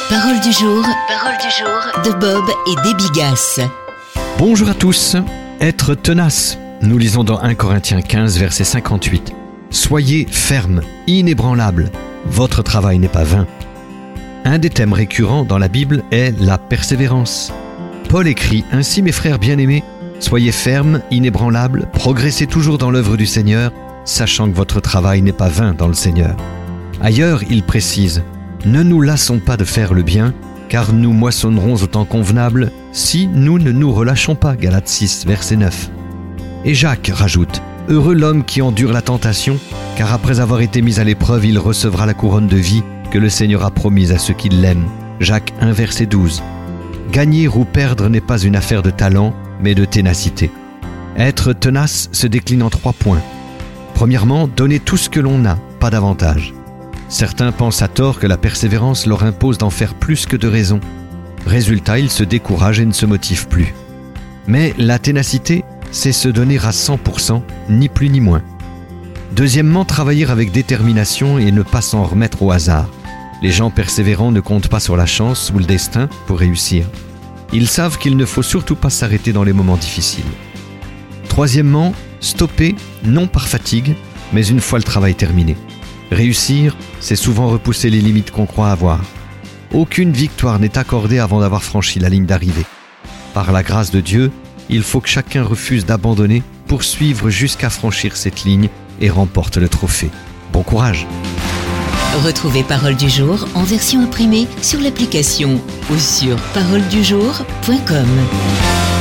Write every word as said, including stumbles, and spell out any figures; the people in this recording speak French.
Parole du jour, parole du jour de Bob et Déby Gasse. Bonjour à tous. Être tenace. Nous lisons dans premier Corinthiens quinze, verset cinquante-huit. Soyez fermes, inébranlables. Votre travail n'est pas vain. Un des thèmes récurrents dans la Bible est la persévérance. Paul écrit « Ainsi mes frères bien-aimés, soyez fermes, inébranlables, progressez toujours dans l'œuvre du Seigneur, sachant que votre travail n'est pas vain dans le Seigneur. » Ailleurs, il précise « Ne nous lassons pas de faire le bien, car nous moissonnerons au temps convenable si nous ne nous relâchons pas. » Galates six, verset neuf. Et Jacques rajoute « Heureux l'homme qui endure la tentation, car après avoir été mis à l'épreuve, il recevra la couronne de vie que le Seigneur a promise à ceux qui l'aiment. » Jacques un, verset douze. Gagner ou perdre n'est pas une affaire de talent, mais de ténacité. Être tenace se décline en trois points. Premièrement, donner tout ce que l'on a, pas davantage. Certains pensent à tort que la persévérance leur impose d'en faire plus que de raison. Résultat, ils se découragent et ne se motivent plus. Mais la ténacité, c'est se donner à cent pour cent, ni plus ni moins. Deuxièmement, travailler avec détermination et ne pas s'en remettre au hasard. Les gens persévérants ne comptent pas sur la chance ou le destin pour réussir. Ils savent qu'il ne faut surtout pas s'arrêter dans les moments difficiles. Troisièmement, stopper, non par fatigue, mais une fois le travail terminé. Réussir, c'est souvent repousser les limites qu'on croit avoir. Aucune victoire n'est accordée avant d'avoir franchi la ligne d'arrivée. Par la grâce de Dieu, il faut que chacun refuse d'abandonner, poursuivre jusqu'à franchir cette ligne et remporte le trophée. Bon courage! Retrouvez Parole du jour en version imprimée sur l'application ou sur parole du jour point com.